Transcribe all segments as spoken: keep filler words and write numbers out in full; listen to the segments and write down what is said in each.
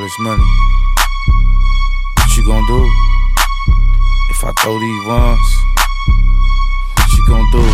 this money, what you gon' do? If I throw these ones, what you gon' do?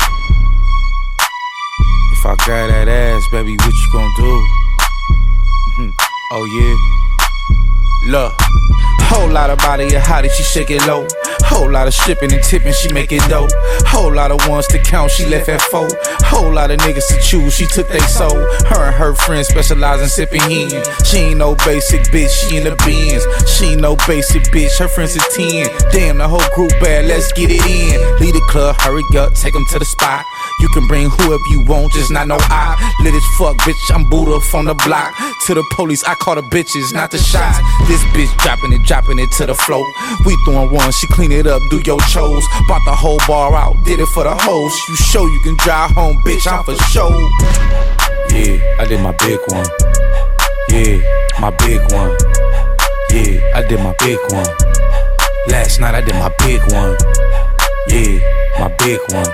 If I grab that ass, baby, what you gon' do? Mm-hmm. Oh yeah. Look, whole lot of body, and how did she shake it low? Whole lot of shipping and tipping, she make it dope. Whole lot of ones to count, she left at four. Whole lot of niggas to choose, she took they soul. Her and her friends specialize in sipping hen. She ain't no basic bitch, she in the Benz. She ain't no basic bitch, her friends is ten. Damn, the whole group bad, let's get it in. Lead the club, hurry up, take them to the spot. You can bring whoever you want, just not no I. Lit as fuck, bitch, I'm booed up on the block. To the police, I call the bitches, not the shots. This bitch dropping it, dropping it to the floor. We throwing one, she clean it up, do your chores. Bought the whole bar out, did it for the hoes. You show you can drive home, bitch, I'm for show. Yeah, I did my big one. Yeah, my big one. Yeah, I did my big one. Last night I did my big one. Yeah, my big one.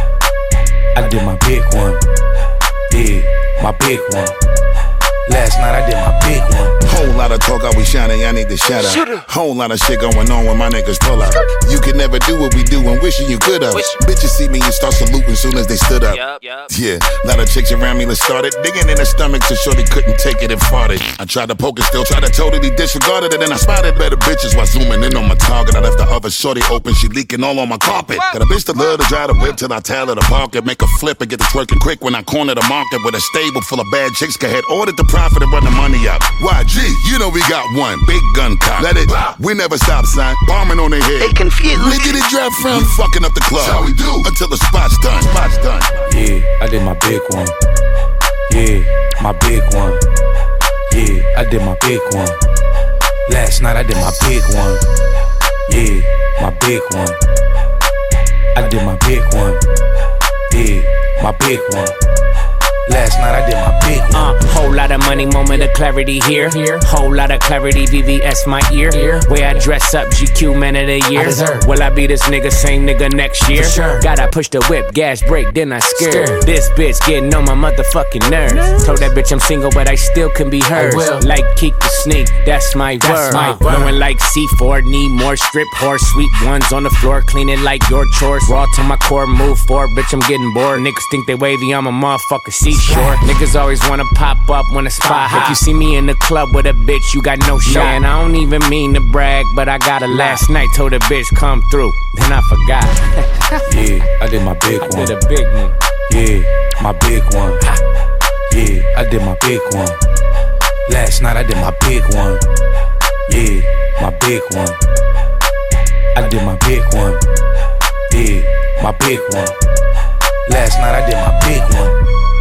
I did my big one. Yeah, my big one. Last night I did my big one. Whole lot of talk, I we shining, I need to shut up. Whole lot of shit going on when my niggas pull up. You could never do what we do and wishing you could have. Bitches see me and start saluting soon as they stood up. Yep, yep. Yeah, lot of chicks around me that started digging in her stomach so sure they couldn't take it and farted. I tried to poke it, still tried to totally disregard it, and then I spotted better bitches while zooming in on my target. I left the other shorty open, she leaking all on my carpet. Got a bitch that love to drive the whip till I tell her to park it, make a flip and get to twerking quick when I corner the market with a stable full of bad chicks. Go ahead, ordered the profit and run the money up. Y G, you know we got one big gun cock. Let it pop. We never stop, son. Bombing on their head. They confused. Look at it drop from. We fucking up the club. That's how we do until the spot's done. Spot's done. Yeah, I did my big one. Yeah, my big one. Yeah, I did my big one. Last night I did my big one. Yeah, my big one. I did my big one. Yeah, my big one. Last night I did my big one. Uh, whole lot of money, moment of clarity here. here. Whole lot of clarity, V V S my ear. Here. Way I dress up, G Q man of the year. I Will I be this nigga, same nigga next year? Sure. Gotta push the whip, gas brake, then I scare. Scared. This bitch getting on my motherfucking nerves. nerves. Told that bitch I'm single, but I still can be hers. Like Keek the Sneak, that's my that's word. My uh, Blowing like C four, need more strip horse. Sweet ones on the floor, clean it like your chores. Raw to my core, move forward, bitch I'm getting bored. Niggas think they wavy, I'm a motherfucker, see short. Niggas always wanna pop up when a spot hot. If you see me in the club with a bitch, you got no shot. And I don't even mean to brag, but I got a last night. Told a bitch come through, then I forgot. Yeah, I did my big I one. did a big one. Yeah, my big one. Yeah, I did my big one. Last night I did my big one. Yeah, my big one. I did my big one. Yeah, my big one. Last night I did my big one.